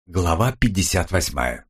Глава 58.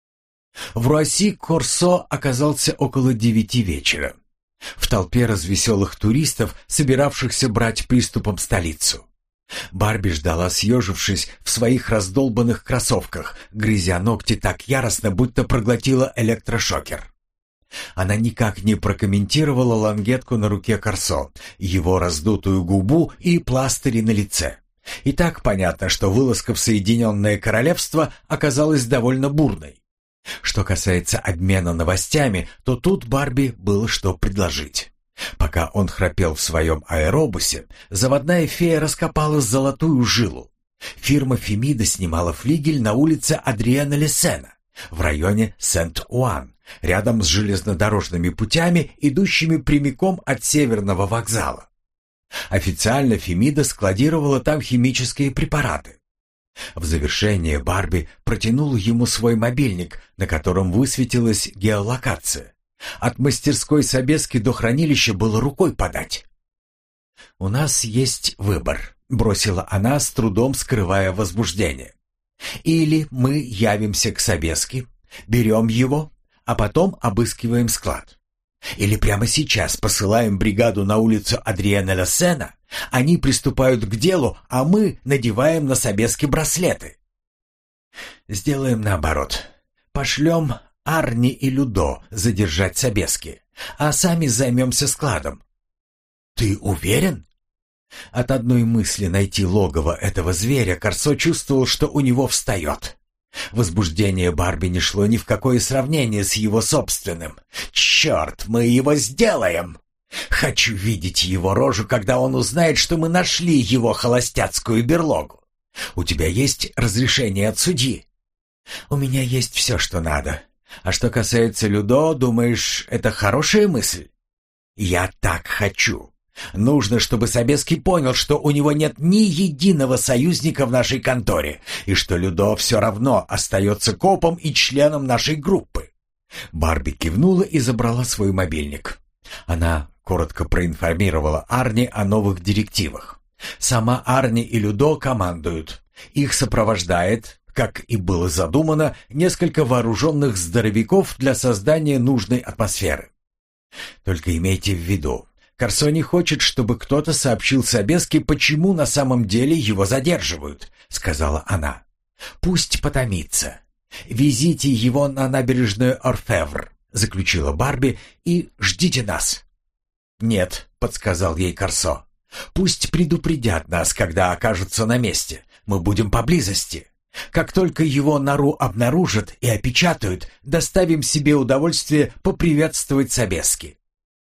В Руасси-Корсо оказался около 9 вечера. В толпе развеселых туристов, собиравшихся брать приступом столицу. Барби ждала, съежившись в своих раздолбанных кроссовках, грызя ногти так яростно, будто проглотила электрошокер. Она никак не прокомментировала лангетку на руке Корсо, его раздутую губу и пластыри на лице. И так понятно, что вылазка в Соединенное Королевство оказалась довольно бурной. Что касается обмена новостями, то тут Барби было что предложить. Пока он храпел в своем аэробусе, заводная фея раскопала золотую жилу. Фирма Фемида снимала флигель на улице Адриена Лесена, в районе Сент-Уан, рядом с железнодорожными путями, идущими прямиком от Северного вокзала. Официально Фемида складировала там химические препараты. В завершение Барби протянула ему свой мобильник, на котором высветилась геолокация. От мастерской Собески до хранилища было рукой подать. «У нас есть выбор», — бросила она, с трудом скрывая возбуждение. «Или мы явимся к Собески, берем его, а потом обыскиваем склад. Или прямо сейчас посылаем бригаду на улицу Адриена Лесена, они приступают к делу, а мы надеваем на Собески браслеты. Сделаем наоборот. Пошлем Арни и Людо задержать Собески, а сами займемся складом». «Ты уверен?» От одной мысли найти логово этого зверя Корсо чувствовал, что у него встает. Возбуждение Барби не шло ни в какое сравнение с его собственным. «Черт, мы его сделаем! Хочу видеть его рожу, когда он узнает, что мы нашли его холостяцкую берлогу. У тебя есть разрешение от судьи?» «У меня есть все, что надо. А что касается Людо, думаешь, это хорошая мысль?» «Я так хочу. Нужно, чтобы Собески понял, что у него нет ни единого союзника в нашей конторе, и что Людо все равно остается копом и членом нашей группы». Барби кивнула и забрала свой мобильник. Она коротко проинформировала Арни о новых директивах. Сама Арни и Людо командуют. Их сопровождает, как и было задумано, несколько вооруженных здоровяков для создания нужной атмосферы. Только имейте в виду, Корсо не хочет, чтобы кто-то сообщил Собеске, почему на самом деле его задерживают, сказала она. Пусть потомится. Везите его на набережную Орфевр, заключила Барби, и ждите нас. Нет, подсказал ей Корсо. Пусть предупредят нас, когда окажутся на месте. Мы будем поблизости. Как только его нору обнаружат и опечатают, доставим себе удовольствие поприветствовать Собески.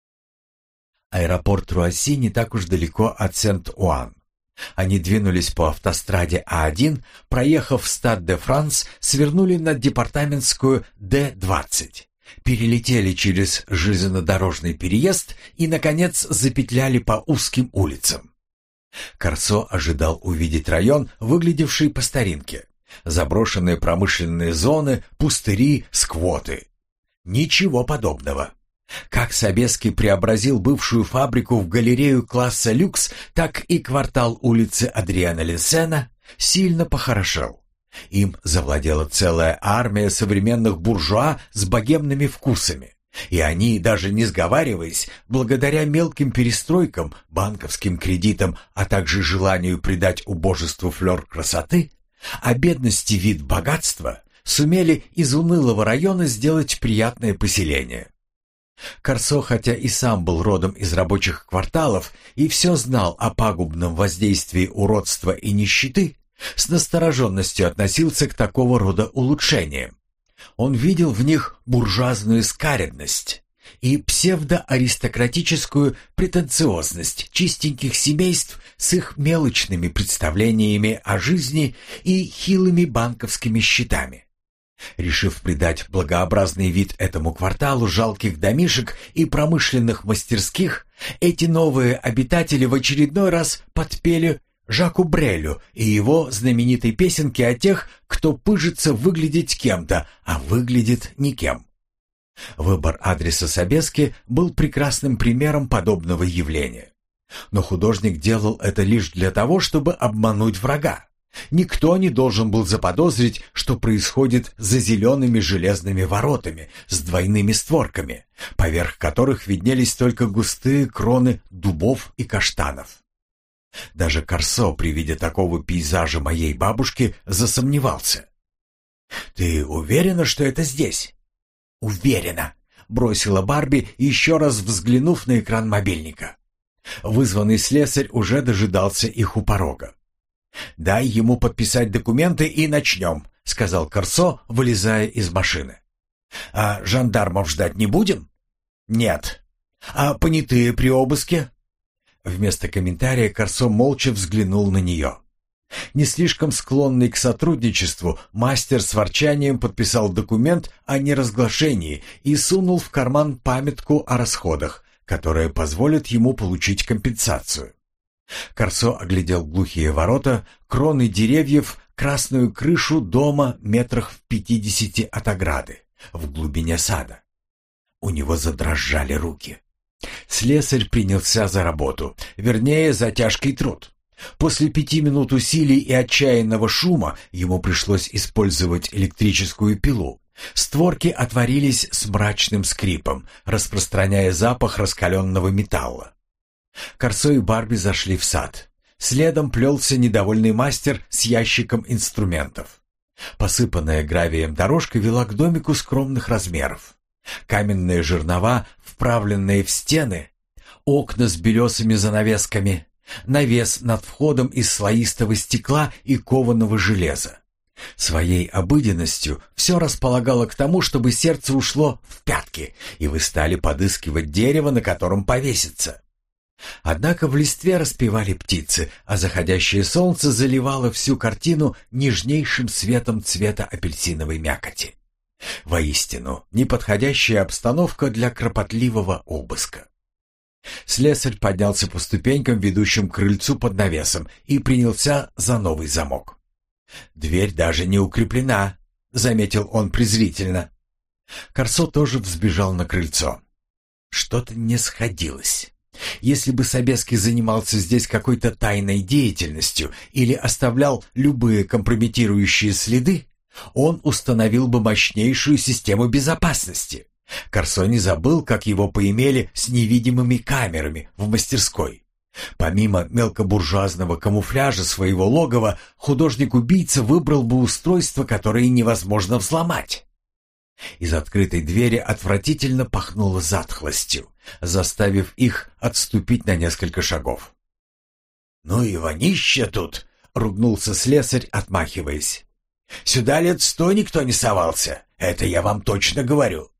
Аэропорт Руасси не так уж далеко от Сент-Уан. Они двинулись по автостраде А1, проехав Стад-де-Франс, свернули на департаментскую Д-20, перелетели через железнодорожный переезд и, наконец, запетляли по узким улицам. Корсо ожидал увидеть район, выглядевший по старинке. Заброшенные промышленные зоны, пустыри, сквоты. Ничего подобного. Как Собески преобразил бывшую фабрику в галерею класса люкс, так и квартал улицы Адриена Лесена сильно похорошел. Им завладела целая армия современных буржуа с богемными вкусами. И они, даже не сговариваясь, благодаря мелким перестройкам, банковским кредитам, а также желанию придать убожеству флер красоты, а бедности вид богатства, сумели из унылого района сделать приятное поселение. Корсо, хотя и сам был родом из рабочих кварталов и все знал о пагубном воздействии уродства и нищеты, с настороженностью относился к такого рода улучшениям. Он видел в них буржуазную скаредность и псевдоаристократическую претенциозность чистеньких семейств с их мелочными представлениями о жизни и хилыми банковскими счетами. Решив придать благообразный вид этому кварталу жалких домишек и промышленных мастерских, эти новые обитатели в очередной раз подпели Жаку Брелю и его знаменитой песенке о тех, кто пыжится выглядеть кем-то, а выглядит никем. Выбор адреса Собески был прекрасным примером подобного явления. Но художник делал это лишь для того, чтобы обмануть врага. Никто не должен был заподозрить, что происходит за зелеными железными воротами с двойными створками, поверх которых виднелись только густые кроны дубов и каштанов. Даже Корсо при виде такого пейзажа моей бабушки засомневался. «Ты уверена, что это здесь?» «Уверена», — бросила Барби, еще раз взглянув на экран мобильника. Вызванный слесарь уже дожидался их у порога. «Дай ему подписать документы и начнем», — сказал Корсо, вылезая из машины. «А жандармов ждать не будем?» «Нет». «А понятые при обыске?» Вместо комментария Корсо молча взглянул на нее. Не слишком склонный к сотрудничеству, мастер с ворчанием подписал документ о неразглашении и сунул в карман памятку о расходах, которая позволит ему получить компенсацию. Корсо оглядел глухие ворота, кроны деревьев, красную крышу дома метрах в 50 от ограды, в глубине сада. У него задрожали руки. Слесарь принялся за работу, вернее, за тяжкий труд. После 5 минут усилий и отчаянного шума ему пришлось использовать электрическую пилу. Створки отворились с мрачным скрипом, распространяя запах раскаленного металла. Корсо и Барби зашли в сад. Следом плелся недовольный мастер с ящиком инструментов. Посыпанная гравием дорожка вела к домику скромных размеров. Каменные жернова, вправленные в стены, окна с белесыми занавесками, навес над входом из слоистого стекла и кованого железа. Своей обыденностью все располагало к тому, чтобы сердце ушло в пятки, и вы стали подыскивать дерево, на котором повеситься. Однако в листве распевали птицы, а заходящее солнце заливало всю картину нежнейшим светом цвета апельсиновой мякоти. Воистину, неподходящая обстановка для кропотливого обыска. Слесарь поднялся по ступенькам, ведущим к крыльцу под навесом, и принялся за новый замок. «Дверь даже не укреплена», — заметил он презрительно. Корсо тоже взбежал на крыльцо. Что-то не сходилось. Если бы Собеский занимался здесь какой-то тайной деятельностью или оставлял любые компрометирующие следы, он установил бы мощнейшую систему безопасности. Корсо не забыл, как его поимели с невидимыми камерами в мастерской. Помимо мелкобуржуазного камуфляжа своего логова, художник-убийца выбрал бы устройство, которое невозможно взломать. Из открытой двери отвратительно пахнуло затхлостью, заставив их отступить на несколько шагов. «Ну и вонища тут!» — ругнулся слесарь, отмахиваясь. «Сюда лет 100 никто не совался, это я вам точно говорю».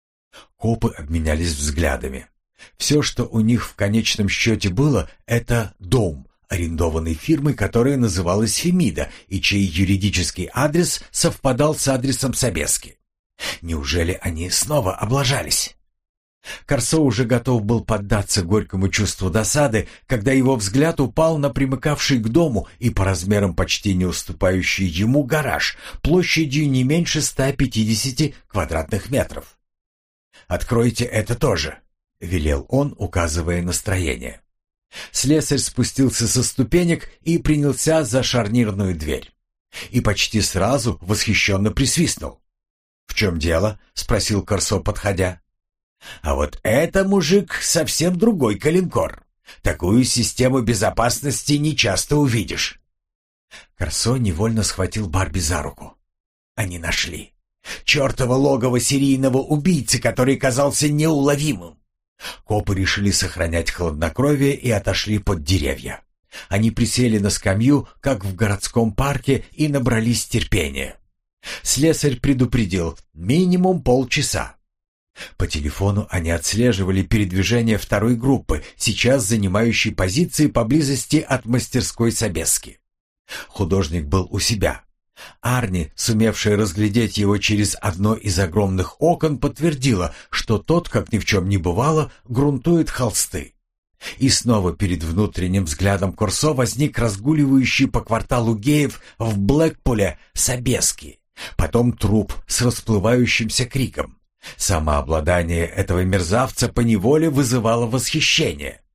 Копы обменялись взглядами. Все, что у них в конечном счете было, это дом, арендованный фирмой, которая называлась Фемида, и чей юридический адрес совпадал с адресом Собески. Неужели они снова облажались? Корсо уже готов был поддаться горькому чувству досады, когда его взгляд упал на примыкавший к дому и по размерам почти не уступающий ему гараж, площадью не меньше 150 квадратных метров. «Откройте это тоже», — велел он, указывая на строение. Слесарь спустился со ступенек и принялся за шарнирную дверь. И почти сразу восхищенно присвистнул. «В чем дело?» — спросил Корсо, подходя. «А вот это, мужик, совсем другой калинкор. Такую систему безопасности нечасто увидишь». Корсо невольно схватил Барби за руку. Они нашли. Чертово логово серийного убийцы, который казался неуловимым. Копы решили сохранять хладнокровие и отошли под деревья. Они присели на скамью, как в городском парке, и набрались терпения. Слесарь предупредил: минимум полчаса. По телефону они отслеживали передвижение второй группы, сейчас занимающей позиции поблизости от мастерской Собески. Художник был у себя. Арни, сумевшая разглядеть его через одно из огромных окон, подтвердила, что тот, как ни в чем не бывало, грунтует холсты. И снова перед внутренним взглядом Корсо возник разгуливающий по кварталу геев в Блэкпуле Собески, потом труп с расплывающимся криком. Самообладание этого мерзавца поневоле вызывало восхищение.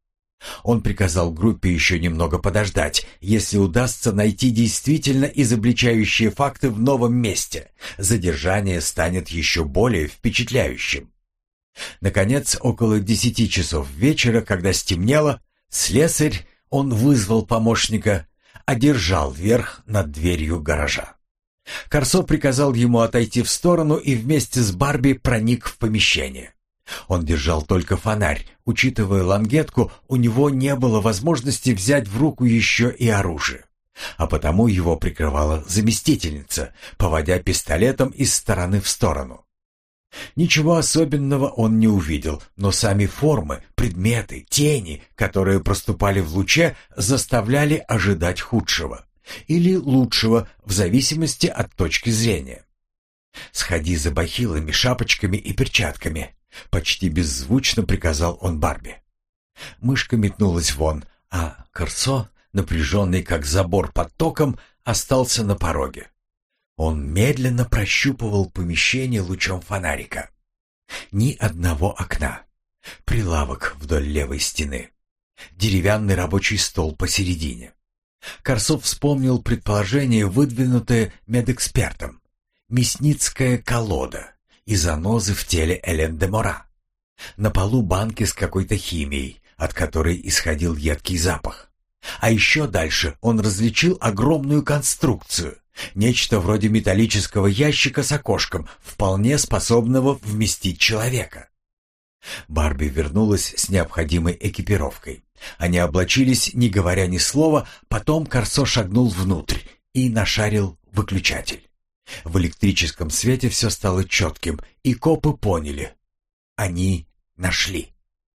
Он приказал группе еще немного подождать. Если удастся найти действительно изобличающие факты в новом месте, задержание станет еще более впечатляющим. Наконец, около 10 часов вечера, когда стемнело, слесарь, он вызвал помощника, одержал верх над дверью гаража. Корсо приказал ему отойти в сторону и вместе с Барби проник в помещение. Он держал только фонарь. Учитывая лангетку, у него не было возможности взять в руку еще и оружие. А потому его прикрывала заместительница, поводя пистолетом из стороны в сторону. Ничего особенного он не увидел, но сами формы, предметы, тени, которые проступали в луче, заставляли ожидать худшего или лучшего, в зависимости от точки зрения. «Сходи за бахилами, шапочками и перчатками», — почти беззвучно приказал он Барби. Мышка метнулась вон, а Корсо, напряженный как забор под током, остался на пороге. Он медленно прощупывал помещение лучом фонарика. Ни одного окна. Прилавок вдоль левой стены. Деревянный рабочий стол посередине. Корсо вспомнил предположение, выдвинутое медэкспертом. Мясницкая колода и занозы в теле Элен де Мора. На полу банки с какой-то химией, от которой исходил едкий запах. А еще дальше он различил огромную конструкцию, нечто вроде металлического ящика с окошком, вполне способного вместить человека. Барби вернулась с необходимой экипировкой. Они облачились, не говоря ни слова, потом Корсо шагнул внутрь и нашарил выключатель. В электрическом свете все стало четким, и копы поняли. Они нашли.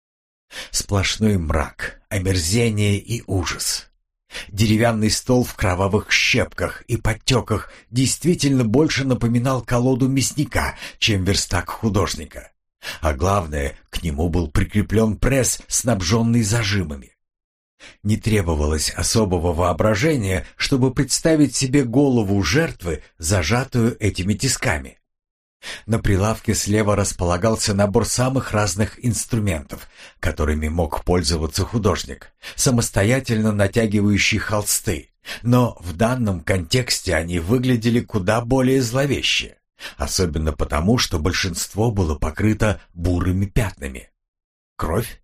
Сплошной мрак, омерзение и ужас. Деревянный стол в кровавых щепках и подтеках действительно больше напоминал колоду мясника, чем верстак художника. А главное, к нему был прикреплен пресс, снабженный зажимами. Не требовалось особого воображения, чтобы представить себе голову жертвы, зажатую этими тисками. На прилавке слева располагался набор самых разных инструментов, которыми мог пользоваться художник, самостоятельно натягивающий холсты, но в данном контексте они выглядели куда более зловеще, особенно потому, что большинство было покрыто бурыми пятнами. Кровь?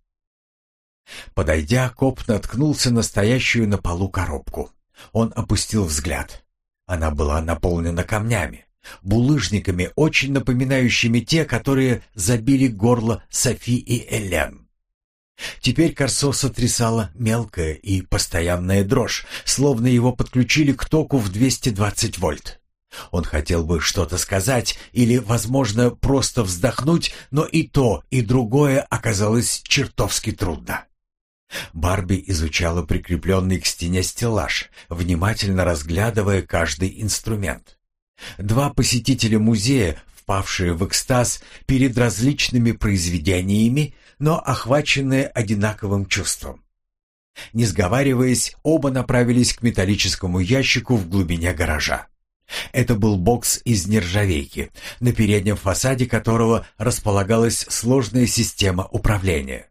Подойдя, коп наткнулся на стоящую на полу коробку. Он опустил взгляд. Она была наполнена камнями, булыжниками, очень напоминающими те, которые забили горло Софи и Элен. Теперь Корсо сотрясала мелкая и постоянная дрожь, словно его подключили к току в 220 вольт. Он хотел бы что-то сказать или, возможно, просто вздохнуть, но и то, и другое оказалось чертовски трудно. Барби изучала прикрепленный к стене стеллаж, внимательно разглядывая каждый инструмент. Два посетителя музея, впавшие в экстаз перед различными произведениями, но охваченные одинаковым чувством. Не сговариваясь, оба направились к металлическому ящику в глубине гаража. Это был бокс из нержавейки, на переднем фасаде которого располагалась сложная система управления.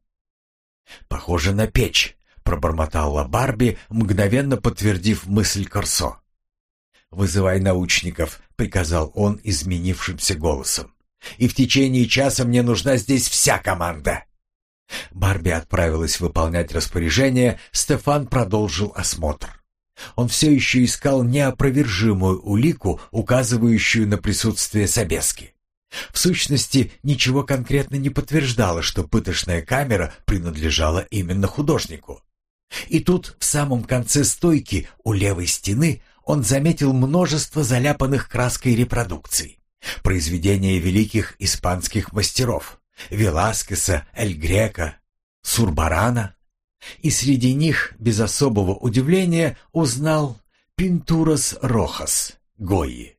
«Похоже на печь», — пробормотала Барби, мгновенно подтвердив мысль Корсо. «Вызывай научников», — приказал он изменившимся голосом. «И в течение часа мне нужна здесь вся команда». Барби отправилась выполнять распоряжение, Стефан продолжил осмотр. Он все еще искал неопровержимую улику, указывающую на присутствие Собески. В сущности, ничего конкретно не подтверждало, что пыточная камера принадлежала именно художнику. И тут, в самом конце стойки, у левой стены, он заметил множество заляпанных краской репродукций. Произведения великих испанских мастеров — Веласкеса, Эль Грека, Сурбарана. И среди них, без особого удивления, узнал «Пинтурас Рохас» Гойи.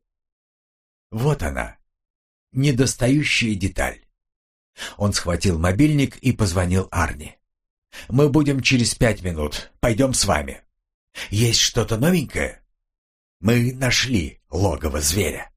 Вот она, недостающая деталь. Он схватил мобильник и позвонил Арни. «Мы будем через 5 минут. Пойдем с вами. Есть что-то новенькое?» «Мы нашли логово зверя».